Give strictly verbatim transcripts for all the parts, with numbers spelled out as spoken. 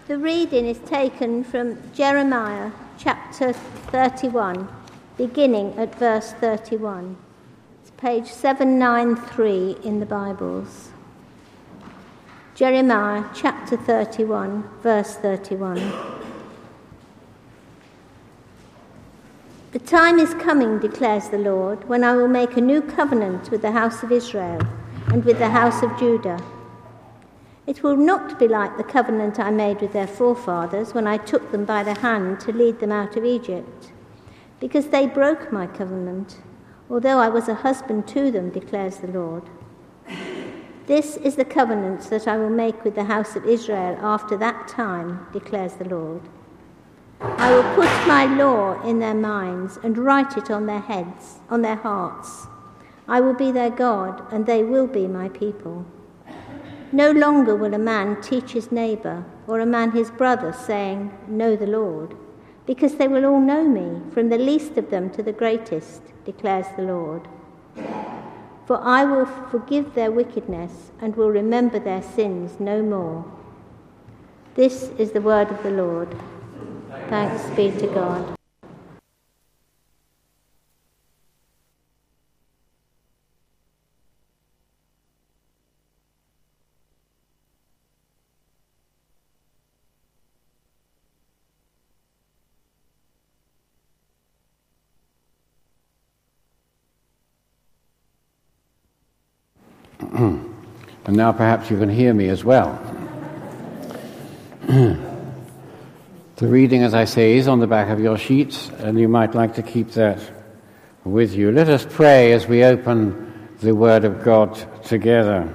The reading is taken from Jeremiah chapter thirty-one, beginning at verse thirty-one. It's page seven ninety-three in the Bibles. Jeremiah chapter thirty-one, verse thirty-one. The time is coming, declares the Lord, when I will make a new covenant with the house of Israel and with the house of Judah. It will not be like the covenant I made with their forefathers when I took them by the hand to lead them out of Egypt, because they broke my covenant, although I was a husband to them, declares the Lord. This is the covenant that I will make with the house of Israel after that time, declares the Lord. I will put my law in their minds and write it on their heads, on their hearts. I will be their God, and they will be my people. No longer will a man teach his neighbour or a man his brother, saying, "Know the Lord," because they will all know me, from the least of them to the greatest, declares the Lord. For I will forgive their wickedness and will remember their sins no more. This is the word of the Lord. Thanks be to God. And now perhaps you can hear me as well. The reading, as I say, is on the back of your sheets, and you might like to keep that with you. Let us pray as we open the Word of God together.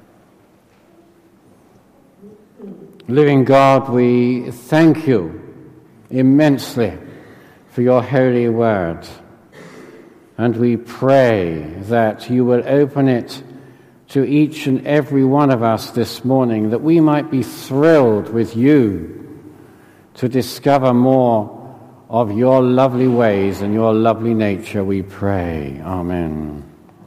Living God, we thank you immensely for your holy Word, and we pray that you will open it to each and every one of us this morning, that we might be thrilled with you to discover more of your lovely ways and your lovely nature, we pray. Amen.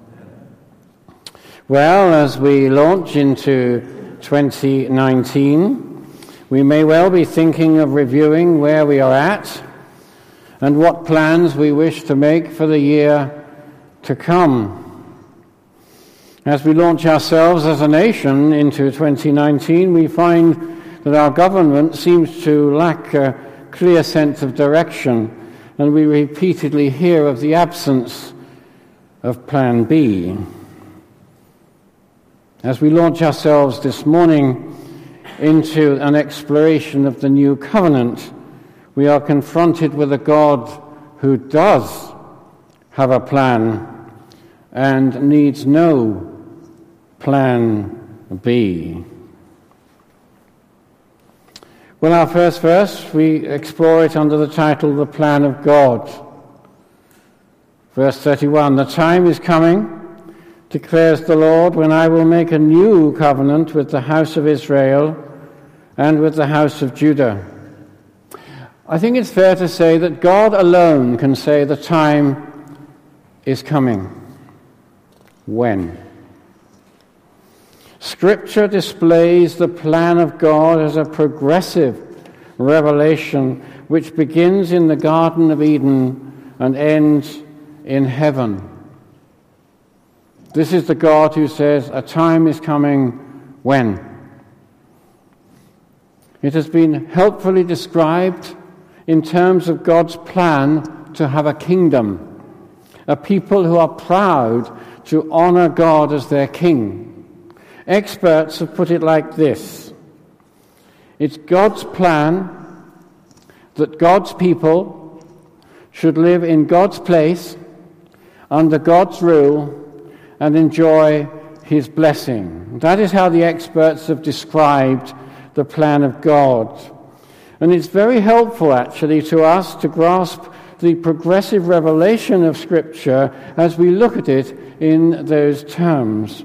Well, as we launch into twenty nineteen, we may well be thinking of reviewing where we are at and what plans we wish to make for the year to come. As we launch ourselves as a nation into twenty nineteen, we find that our government seems to lack a clear sense of direction, and we repeatedly hear of the absence of Plan B. As we launch ourselves this morning into an exploration of the new covenant, we are confronted with a God who does have a plan and needs no Plan B. Well, our first verse, we explore it under the title, The Plan of God. Verse thirty-one, "The time is coming, declares the Lord, when I will make a new covenant with the house of Israel and with the house of Judah." I think it's fair to say that God alone can say the time is coming. When? Scripture displays the plan of God as a progressive revelation which begins in the Garden of Eden and ends in heaven. This is the God who says, a time is coming when. It has been helpfully described in terms of God's plan to have a kingdom, a people who are proud to honor God as their king. Experts have put it like this: it's God's plan that God's people should live in God's place, under God's rule, and enjoy his blessing. That is how the experts have described the plan of God. And it's very helpful, actually, to us to grasp the progressive revelation of Scripture as we look at it in those terms.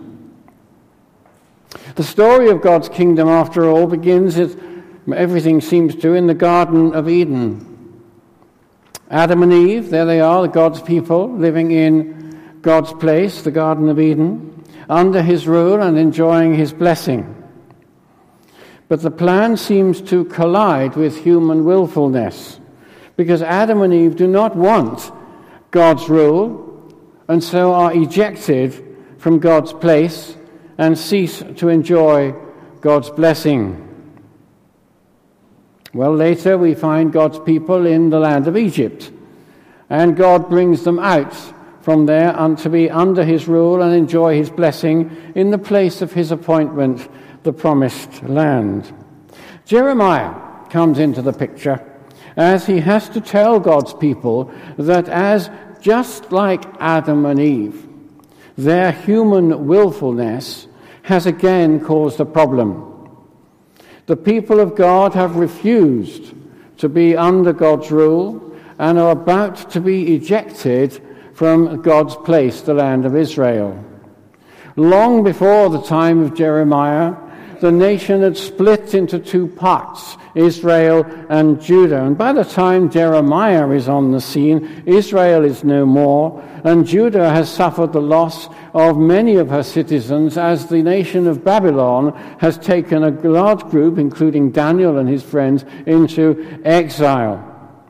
The story of God's kingdom, after all, begins, as everything seems to, in the Garden of Eden. Adam and Eve, there they are, God's people, living in God's place, the Garden of Eden, under his rule and enjoying his blessing. But the plan seems to collide with human willfulness, because Adam and Eve do not want God's rule, and so are ejected from God's place and cease to enjoy God's blessing. Well, later we find God's people in the land of Egypt, and God brings them out from there and to be under his rule and enjoy his blessing in the place of his appointment, the promised land. Jeremiah comes into the picture as he has to tell God's people that as just like Adam and Eve, their human willfulness has again caused a problem. The people of God have refused to be under God's rule and are about to be ejected from God's place, the land of Israel. Long before the time of Jeremiah, the nation had split into two parts, Israel and Judah. And by the time Jeremiah is on the scene, Israel is no more, and Judah has suffered the loss of many of her citizens as the nation of Babylon has taken a large group, including Daniel and his friends, into exile.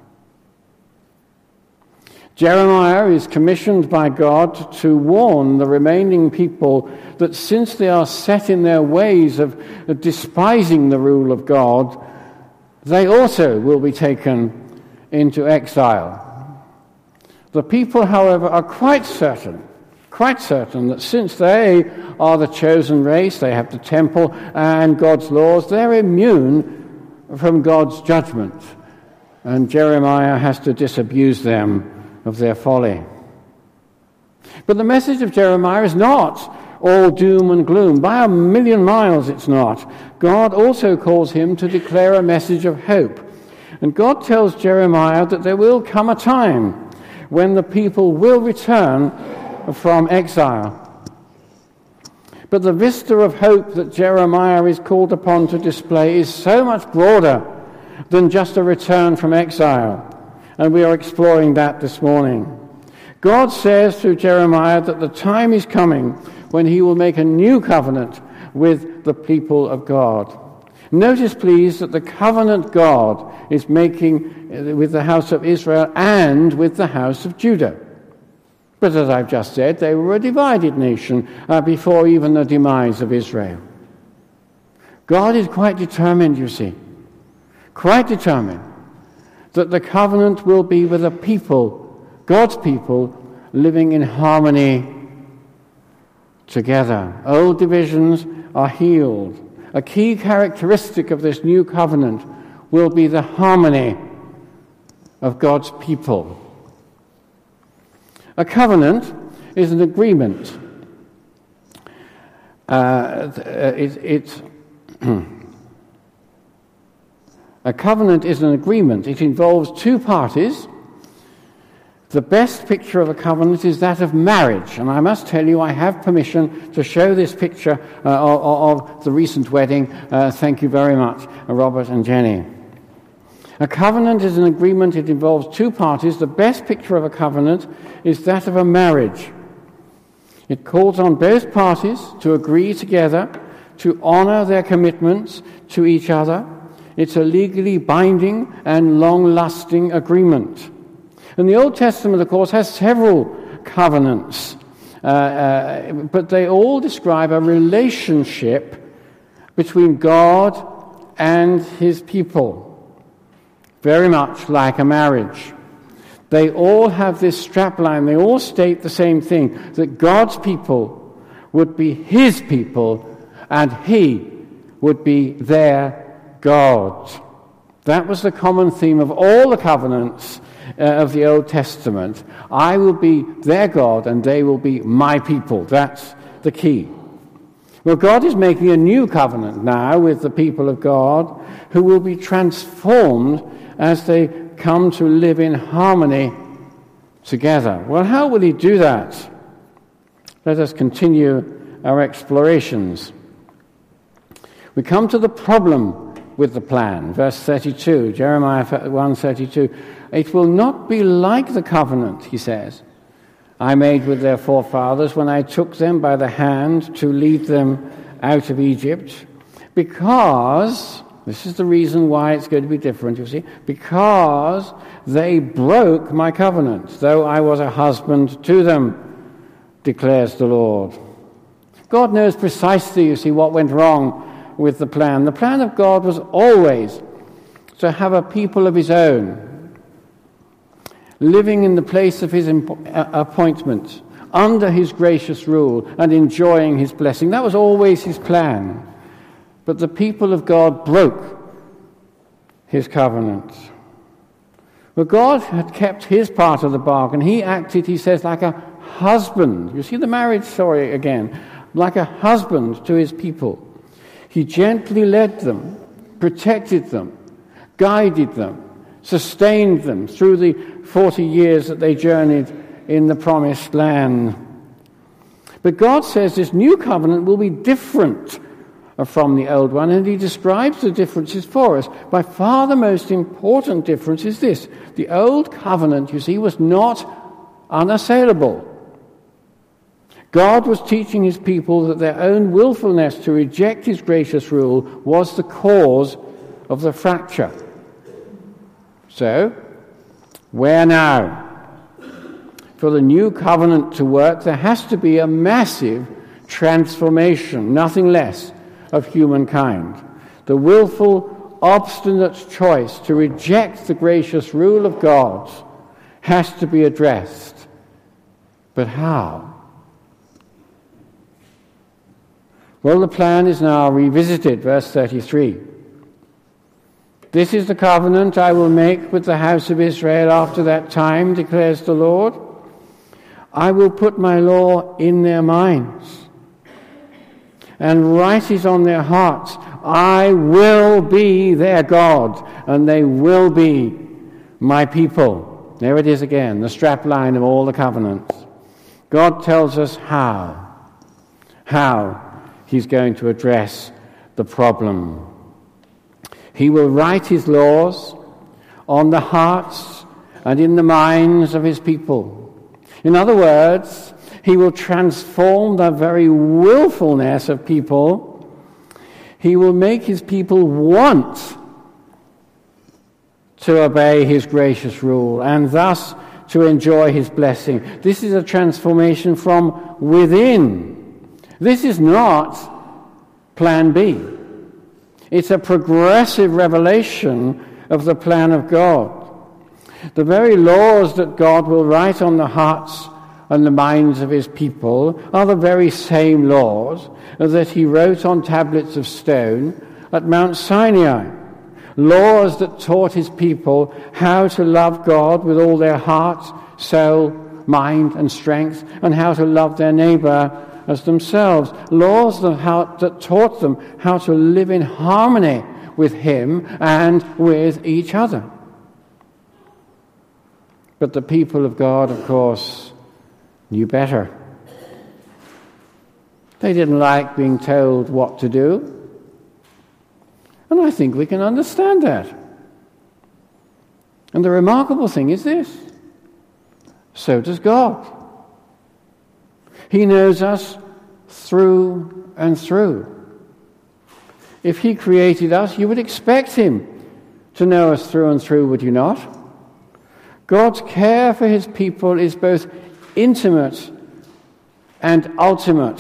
Jeremiah is commissioned by God to warn the remaining people that since they are set in their ways of despising the rule of God, they also will be taken into exile. The people, however, are quite certain, quite certain that since they are the chosen race, they have the temple and God's laws, they're immune from God's judgment. And Jeremiah has to disabuse them of their folly. But the message of Jeremiah is not all doom and gloom. By a million miles it's not. God also calls him to declare a message of hope. And God tells Jeremiah that there will come a time when the people will return from exile. But the vista of hope that Jeremiah is called upon to display is so much broader than just a return from exile. And we are exploring that this morning. God says through Jeremiah that the time is coming when he will make a new covenant with the people of God. Notice, please, that the covenant God is making with the house of Israel and with the house of Judah. But as I've just said, they were a divided nation uh, before even the demise of Israel. God is quite determined, you see, quite determined that the covenant will be with a people, God's people, living in harmony together. Old divisions are healed. A key characteristic of this new covenant will be the harmony of God's people. A covenant is an agreement. Uh, it, it's A covenant is an agreement. It involves two parties. The best picture of a covenant is that of marriage. And I must tell you, I have permission to show this picture uh, of, of the recent wedding. Uh, thank you very much, Robert and Jenny. A covenant is an agreement. It involves two parties. The best picture of a covenant is that of a marriage. It calls on both parties to agree together to honor their commitments to each other. It's a legally binding and long-lasting agreement. And the Old Testament, of course, has several covenants, uh, uh, but they all describe a relationship between God and his people, very much like a marriage. They all have this strapline. They all state the same thing, that God's people would be his people and he would be their God. That was the common theme of all the covenants uh, of the Old Testament. I will be their God and they will be my people. That's the key. Well, God is making a new covenant now with the people of God who will be transformed as they come to live in harmony together. Well, how will he do that? Let us continue our explorations. We come to the problem with the plan. Verse thirty-two, Jeremiah one thirty-two. It will not be like the covenant, he says, I made with their forefathers when I took them by the hand to lead them out of Egypt, Because, this is the reason why it's going to be different, you see, because they broke my covenant, though I was a husband to them, declares the Lord. God knows precisely, you see, what went wrong with the plan. The plan of God was always to have a people of his own, living in the place of his appointment, under his gracious rule, and enjoying his blessing. That was always his plan. But the people of God broke his covenant. Well, God had kept his part of the bargain. He acted, he says, like a husband. You see the marriage story again. Like a husband to his people. He gently led them, protected them, guided them, sustained them through the forty years that they journeyed in the promised land. But God says this new covenant will be different from the old one, and he describes the differences for us. By far the most important difference is this. The old covenant, you see, was not unassailable. God was teaching his people that their own willfulness to reject his gracious rule was the cause of the fracture. So, where now? For the new covenant to work, there has to be a massive transformation, nothing less, of humankind. The willful, obstinate choice to reject the gracious rule of God has to be addressed. But how? Well, the plan is now revisited, verse thirty-three. This is the covenant I will make with the house of Israel after that time, declares the Lord. I will put my law in their minds and write it on their hearts. I will be their God, and they will be my people. There it is again, the strapline of all the covenants. God tells us how, how he's going to address the problem. He will write his laws on the hearts and in the minds of his people. In other words, he will transform the very willfulness of people. He will make his people want to obey his gracious rule and thus to enjoy his blessing. This is a transformation from within. This is not plan B. It's a progressive revelation of the plan of God. The very laws that God will write on the hearts and the minds of his people are the very same laws that he wrote on tablets of stone at Mount Sinai. Laws that taught his people how to love God with all their heart, soul, mind, and strength, and how to love their neighbor as themselves. Laws that, how, that taught them how to live in harmony with him and with each other. But the people of God, of course, knew better. They didn't like being told what to do. And I think we can understand that. And the remarkable thing is this. So does God. He knows us through and through. If he created us, you would expect him to know us through and through, would you not? God's care for his people is both intimate and ultimate.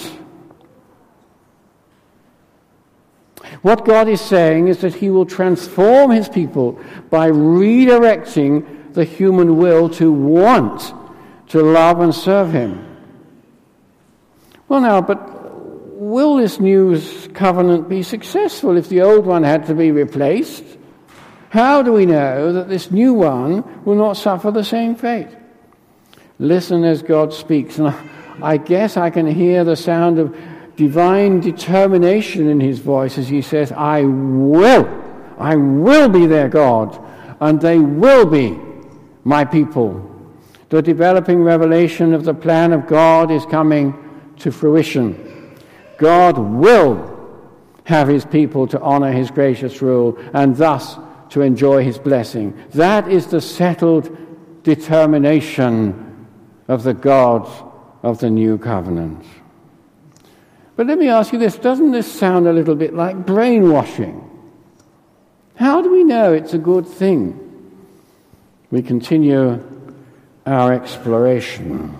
What God is saying is that he will transform his people by redirecting the human will to want to love and serve him. Well now, but will this new covenant be successful if the old one had to be replaced? How do we know that this new one will not suffer the same fate? Listen as God speaks. And I guess I can hear the sound of divine determination in his voice as he says, I will, I will be their God, and they will be my people. The developing revelation of the plan of God is coming to fruition. God will have his people to honor his gracious rule and thus to enjoy his blessing. That is the settled determination of the God of the new covenant. But let me ask you this, doesn't this sound a little bit like brainwashing? How do we know it's a good thing? We continue our exploration.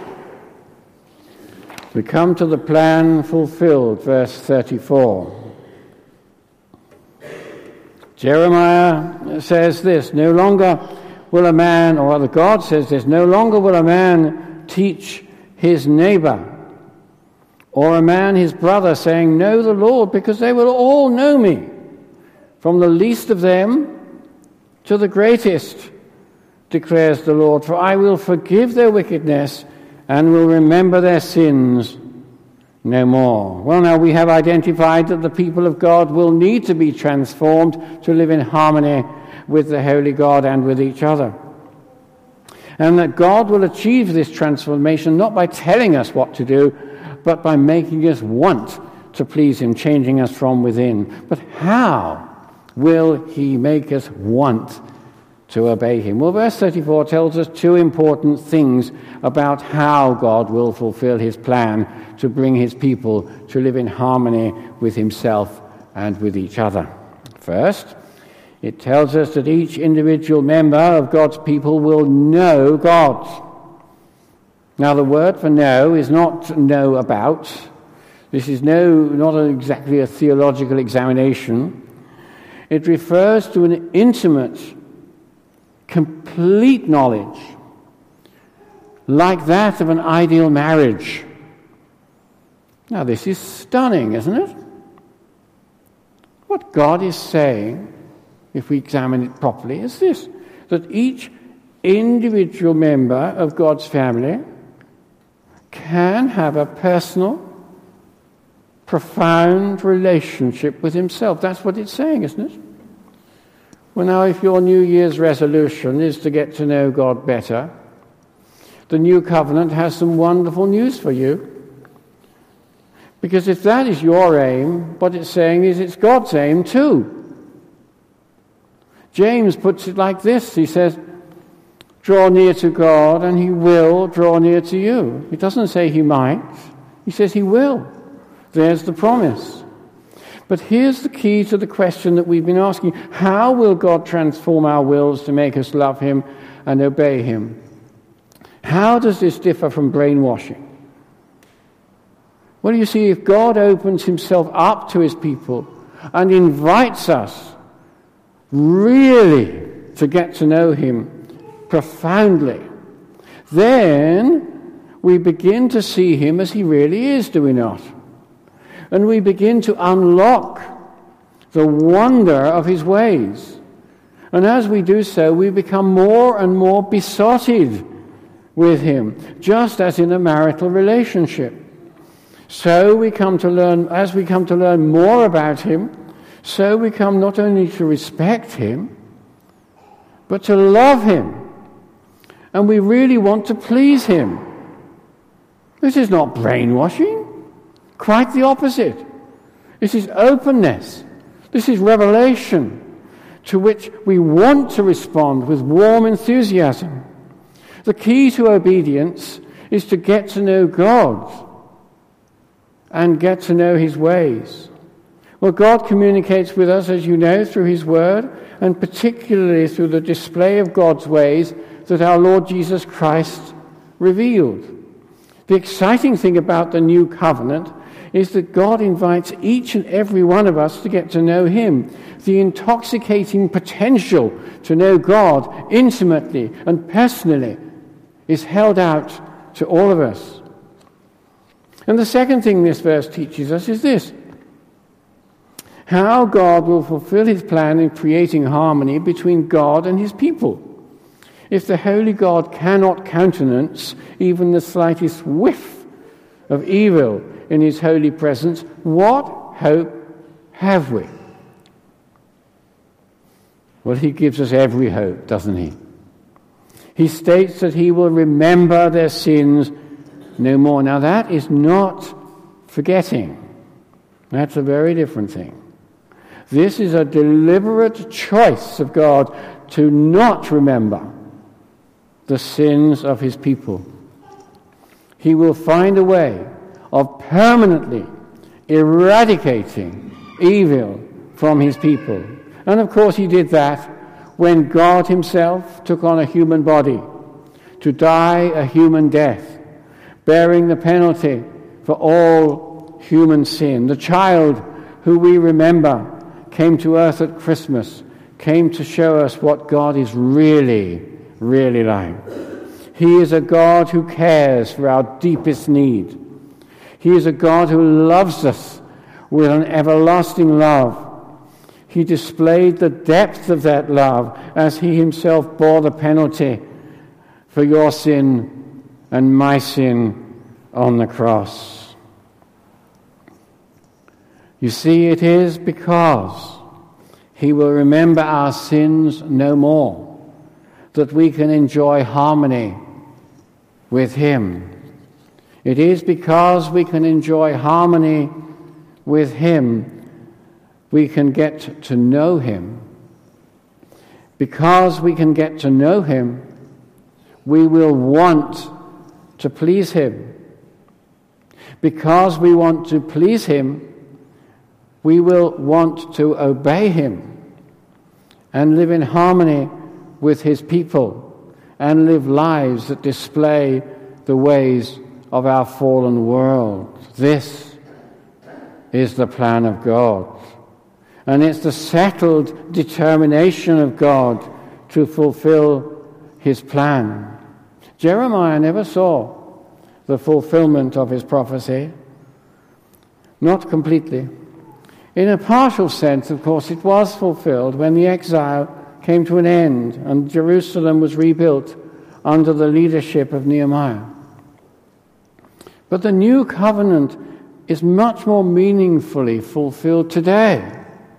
We come to the plan fulfilled, verse thirty-four. Jeremiah says this, no longer will a man, or rather God says this, no longer will a man teach his neighbor, or a man his brother, saying, know the Lord, because they will all know me, from the least of them to the greatest, declares the Lord. For I will forgive their wickedness and will remember their sins no more. Well, now we have identified that the people of God will need to be transformed to live in harmony with the Holy God and with each other. And that God will achieve this transformation not by telling us what to do, but by making us want to please him, changing us from within. But how will he make us want to obey him? Well, verse thirty-four tells us two important things about how God will fulfill his plan to bring his people to live in harmony with himself and with each other. First, it tells us that each individual member of God's people will know God. Now, the word for know is not know about. This is no, not exactly a theological examination. It refers to an intimate, complete knowledge, like that of an ideal marriage. Now, this is stunning, isn't it? What God is saying, if we examine it properly, is this, that each individual member of God's family can have a personal, profound relationship with himself. That's what it's saying, isn't it? Well, now, if your New Year's resolution is to get to know God better, the New Covenant has some wonderful news for you. Because if that is your aim, what it's saying is it's God's aim too. James puts it like this. He says, draw near to God and he will draw near to you. He doesn't say he might. He says he will. There's the promise. But here's the key to the question that we've been asking. How will God transform our wills to make us love him and obey him? How does this differ from brainwashing? Well, you see, if God opens himself up to his people and invites us really to get to know him profoundly, then we begin to see him as he really is, do we not? And we begin to unlock the wonder of his ways. And as we do so, we become more and more besotted with him, just as in a marital relationship. So we come to learn, as we come to learn more about him, so we come not only to respect him, but to love him. And we really want to please him. This is not brainwashing. Quite the opposite. This is openness. This is revelation to which we want to respond with warm enthusiasm. The key to obedience is to get to know God and get to know his ways. Well, God communicates with us, as you know, through his word, and particularly through the display of God's ways that our Lord Jesus Christ revealed. The exciting thing about the new covenant is that God invites each and every one of us to get to know him. The intoxicating potential to know God intimately and personally is held out to all of us. And the second thing this verse teaches us is this: how God will fulfill his plan in creating harmony between God and his people. If the holy God cannot countenance even the slightest whiff of evil in his holy presence, what hope have we? Well, he gives us every hope, doesn't he? He states that he will remember their sins no more. Now, that is not forgetting. That's a very different thing. This is a deliberate choice of God to not remember the sins of his people. He will find a way of permanently eradicating evil from his people. And of course he did that when God himself took on a human body to die a human death, bearing the penalty for all human sin. The child who we remember came to earth at Christmas, came to show us what God is really, really like. He is a God who cares for our deepest need. He is a God who loves us with an everlasting love. He displayed the depth of that love as he himself bore the penalty for your sin and my sin on the cross. You see, it is because he will remember our sins no more that we can enjoy harmony with him. It is because we can enjoy harmony with him we can get to know him. Because we can get to know him, we will want to please him. Because we want to please him, we will want to obey him and live in harmony with his people and live lives that display the ways of our fallen world. This is the plan of God. And it's the settled determination of God to fulfill his plan. Jeremiah never saw the fulfillment of his prophecy. Not completely. In a partial sense, of course, it was fulfilled when the exile came to an end and Jerusalem was rebuilt under the leadership of Nehemiah. But the new covenant is much more meaningfully fulfilled today.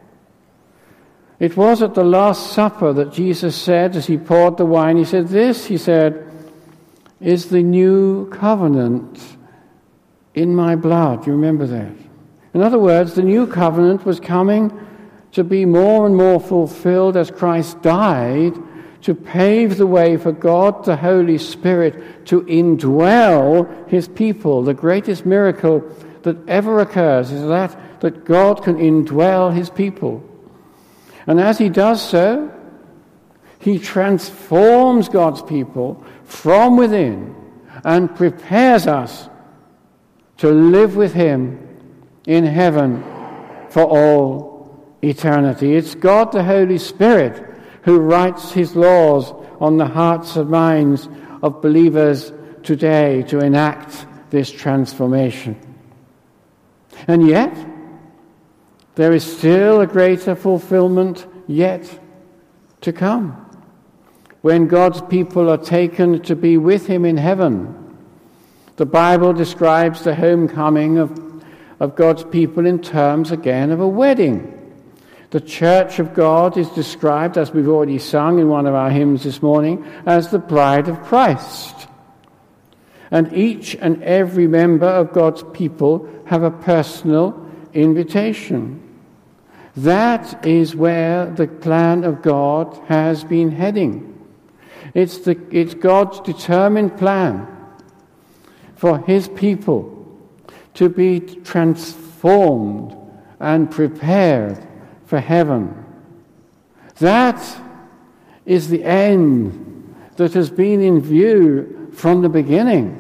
It was at the Last Supper that Jesus said, as he poured the wine, he said, "This," he said, "is the new covenant in my blood." You remember that? In other words, the new covenant was coming to be more and more fulfilled as Christ died to pave the way for God, the Holy Spirit, to indwell his people. The greatest miracle that ever occurs is that, that God can indwell his people. And as he does so, he transforms God's people from within and prepares us to live with him in heaven for all eternity. It's God the Holy Spirit who writes his laws on the hearts and minds of believers today to enact this transformation. And yet, there is still a greater fulfillment yet to come, when God's people are taken to be with him in heaven. The Bible describes the homecoming of, of God's people in terms, again, of a wedding. The church of God is described, as we've already sung in one of our hymns this morning, as the bride of Christ. And each and every member of God's people have a personal invitation. That is where the plan of God has been heading. It's, the, it's God's determined plan for his people to be transformed and prepared for heaven. That is the end that has been in view from the beginning.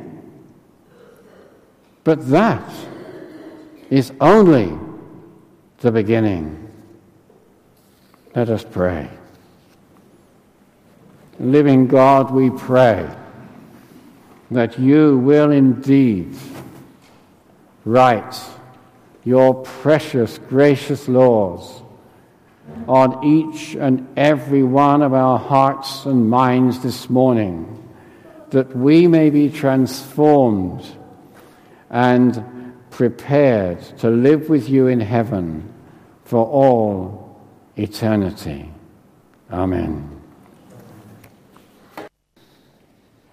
But that is only the beginning. Let us pray. Living God, we pray that you will indeed write your precious, gracious laws on each and every one of our hearts and minds this morning, that we may be transformed and prepared to live with you in heaven for all eternity. Amen.